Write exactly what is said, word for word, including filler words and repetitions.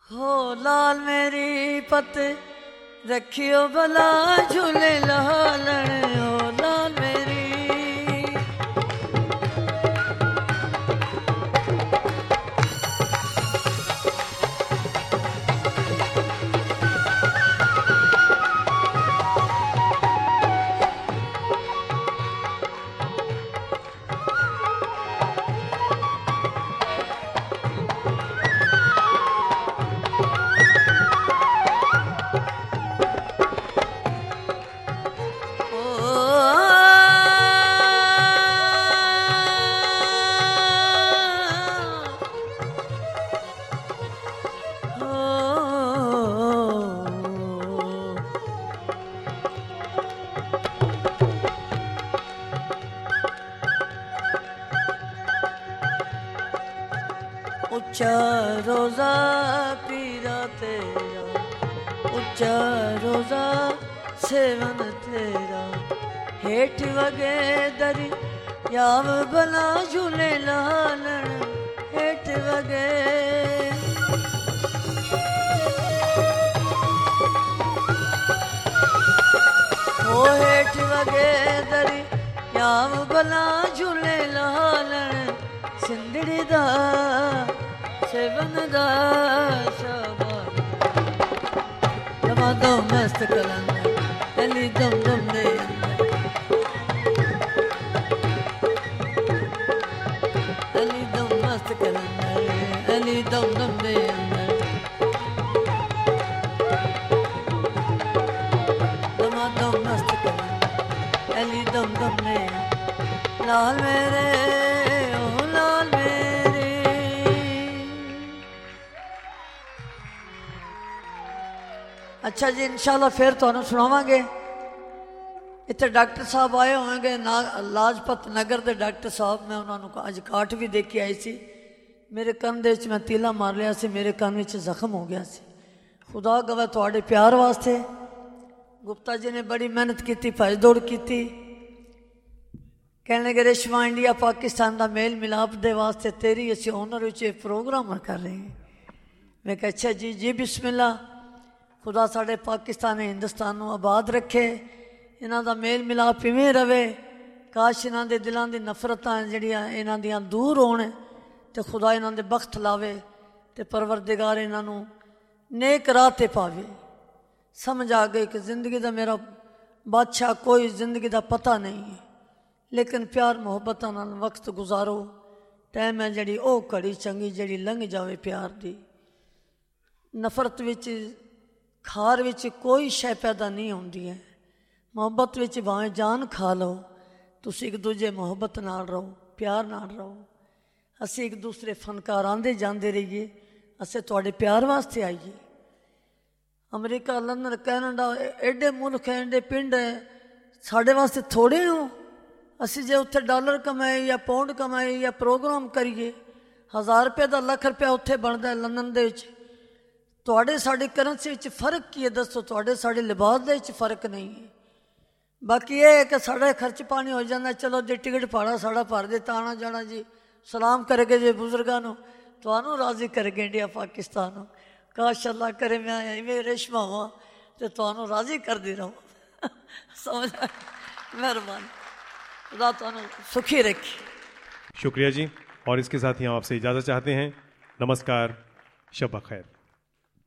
हो लाल मेरी पत रखियो भला झूले लालण हो लाल मेरी उच्चा रोजा पीरा तेरा उच्चा रोजा सेवन तेरा हेठ वगे दरी याव भला झूले लालण हेठ वगे ओ हेठ वगे दरी याव भला झूले लालण सिंधड़ी दा सेवन दा शाबाश दमा दम मस्त कलंदर अली दम दम दे अली दम मस्त कलंदर अली दम दम दे अंदर दमा दम मस्त कलंदर अली दम दम दे लाल मेरे अच्छा जी इंशाल्लाह फिर तुहानू सुनावांगे इत्थे डॉक्टर साहब आए होंगे ना लाजपत नगर के डॉक्टर साहब मैं उन्होंने अज काट भी देख के आई सी मेरे कंन दे विच मैं तीला मार लिया सी मेरे कंन विच जख्म हो गया सी खुदा गवाह तुहाडे प्यार वास्ते गुप्ता जी ने बड़ी मेहनत की भज दौड़ की कहने लगे रेशमा इंडिया पाकिस्तान का मेल मिलाप दे वास्ते तेरी असी ओनर विच प्रोग्राम कर रहे हैं मैं कहा अच्छा जी जी बिस्मिल्ला खुदा साढ़े पाकिस्तान हिंदुस्तान को आबाद रखे इन्हों का मेल मिलाप इवें रहे काश इन्हों के दिलों की नफरत जड़ियाँ इन्हों दियाँ दूर होण तो खुदा इन्हों के बख्त लावे तो परवरदिगार इन्हों नेक राह ते पावे समझ आ गई कि जिंदगी का मेरा बादशाह कोई जिंदगी का पता नहीं है लेकिन प्यार मुहब्बत नाल वक्त गुजारो टाइम है जी वो घड़ी चंगी जी लंघ जाए प्यार की नफरत विच खार विच कोई शै पैदा नहीं होंदी है मुहब्बत विच भावें जान खा लो तुसी एक दूजे मुहब्बत नाल रहो प्यार नाल रहो असी एक दूसरे फनकार आंदे जांदे रहिए असें तुहाडे प्यार वास्ते आईए अमरीका लंदन कैनेडा एडे मुल्क हैं एडे पिंड है साढ़े वास्ते थोड़े हो असी जे उत्थे डॉलर कमाए या पाउंड कमाए या प्रोग्राम करिए हज़ार रुपये का लख रुपया उत्थे बनता है लंदन दे विच तुहाडे साडी करंसी विच फर्क की है दसो तुहाडे साडे लिबास दे विच फर्क नहीं है बाकी ये है कि साढ़ा खर्च पानी हो जाता चलो जी टिकट भाड़ा साढ़ा भर दे आना जाना जी सलाम करके जी बुजुर्गों तुहानू राजी करके इंडिया पाकिस्तान काश अल्लाह करे मैं इवें रेशमा हुआ तो तुहानू राजी करती रहूँ समझ मेहरबानी खुदा तुहानू सुखी रखी। शुक्रिया जी और इसके साथ ही हम आपसे इजाज़त चाहते हैं। नमस्कार, शब खैर।